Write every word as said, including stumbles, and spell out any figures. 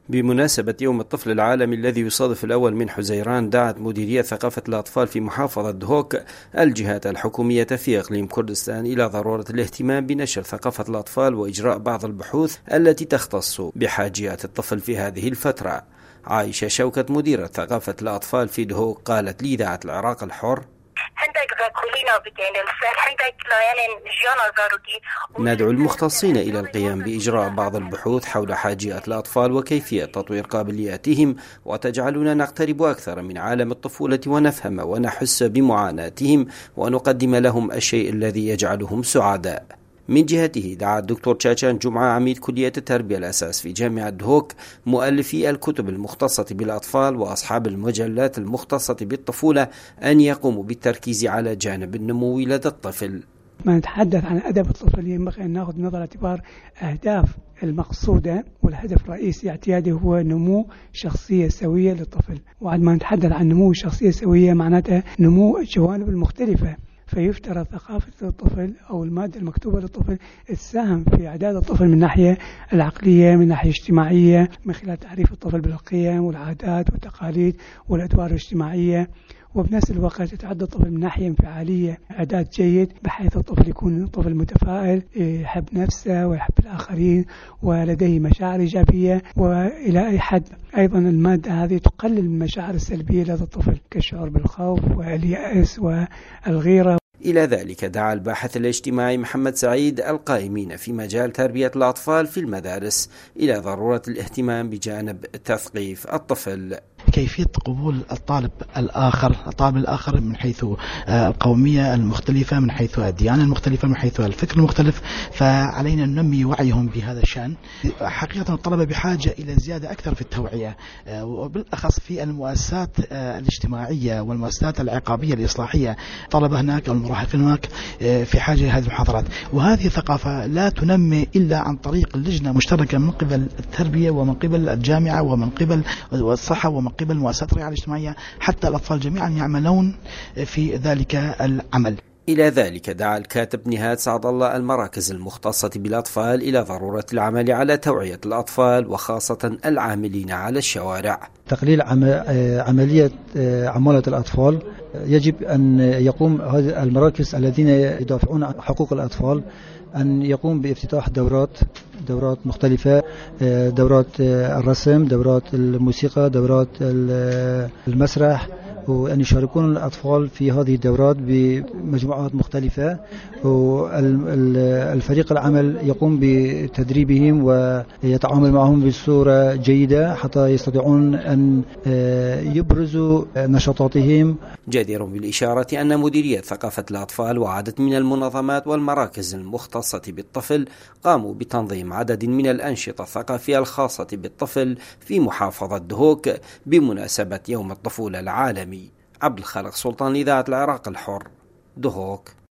بمناسبة يوم الطفل العالمي الذي يصادف الأول من حزيران، دعت مديرية ثقافة الأطفال في محافظة دهوك الجهات الحكومية في إقليم كردستان إلى ضرورة الاهتمام بنشر ثقافة الأطفال وإجراء بعض البحوث التي تختص بحاجيات الطفل في هذه الفترة. عائشة شوكت مديرة ثقافة الأطفال في دهوك قالت لإذاعة العراق الحر: ندعو المختصين إلى القيام بإجراء بعض البحوث حول حاجيات الأطفال وكيفية تطوير قابلياتهم، وتجعلنا نقترب أكثر من عالم الطفولة ونفهم ونحس بمعاناتهم ونقدم لهم الشيء الذي يجعلهم سعداء. من جهته دعا الدكتور تشاتشان جمعة عميد كلية التربية الأساس في جامعة دهوك مؤلفي الكتب المختصة بالأطفال وأصحاب المجلات المختصة بالطفولة أن يقوموا بالتركيز على جانب النمو لدى الطفل. ما نتحدث عن أدب الطفل ينبغي أن نأخذ بنظر اعتبار أهداف المقصودة، والهدف الرئيسي اعتيادي هو نمو شخصية سوية للطفل. وعند ما نتحدث عن نمو شخصية سوية معناتها نمو الجوانب المختلفة، فيفترض ثقافة الطفل أو المادة المكتوبة للطفل تساهم في إعداد الطفل من ناحية العقلية، من ناحية اجتماعية، من خلال تعريف الطفل بالقيم والعادات والتقاليد والأدوار الاجتماعية، وبنفس الوقت يتعد الطفل من ناحية انفعالية إعداد جيد بحيث الطفل يكون طفل متفائل يحب نفسه ويحب الآخرين ولديه مشاعر إيجابية. وإلى أي حد أيضا المادة هذه تقلل المشاعر السلبية لدى الطفل كالشعور بالخوف واليأس والغيرة. إلى ذلك دعا الباحث الاجتماعي محمد سعيد القائمين في مجال تربية الأطفال في المدارس إلى ضرورة الاهتمام بجانب تثقيف الطفل. كيفية قبول الطالب الآخر الطالب الآخر من حيث القومية المختلفة، من حيث الديانة المختلفة، من حيث الفكر المختلف، فعلينا أن ننمي وعيهم بهذا الشأن. حقيقة الطلبة بحاجة إلى زيادة أكثر في التوعية، وبالأخص في المؤسسات الاجتماعية والمؤسسات العقابية الإصلاحية. الطلبة هناك أو المراهقين هناك في حاجة لهذه المحاضرات، وهذه الثقافة لا تنمي إلا عن طريق اللجنة مشتركة من قبل التربية ومن قبل الجامعة ومن قبل الصحة ومن قبل المؤسسات الرعاية الاجتماعية، حتى الأطفال جميعا يعملون في ذلك العمل. إلى ذلك دعا الكاتب نهاد سعد الله المراكز المختصة بالأطفال إلى ضرورة العمل على توعية الأطفال وخاصة العاملين على الشوارع. تقليل عملية عمالة الأطفال، يجب أن يقوم هذه المراكز الذين يدافعون عن حقوق الأطفال أن يقوم بافتتاح دورات دورات مختلفة، دورات الرسم، دورات الموسيقى، دورات المسرح، وأن يشاركون الأطفال في هذه الدورات بمجموعات مختلفة، والفريق العمل يقوم بتدريبهم ويتعامل معهم بصورة جيدة حتى يستطيعون أن يبرزوا نشاطاتهم. جدير بالإشارة أن مديرية ثقافة الأطفال وعدد من المنظمات والمراكز المختصة بالطفل قاموا بتنظيم عدد من الأنشطة الثقافية الخاصة بالطفل في محافظة دهوك بمناسبة يوم الطفولة العالمي. عبد الخالق سلطان، إذاعة العراق الحر، دهوك.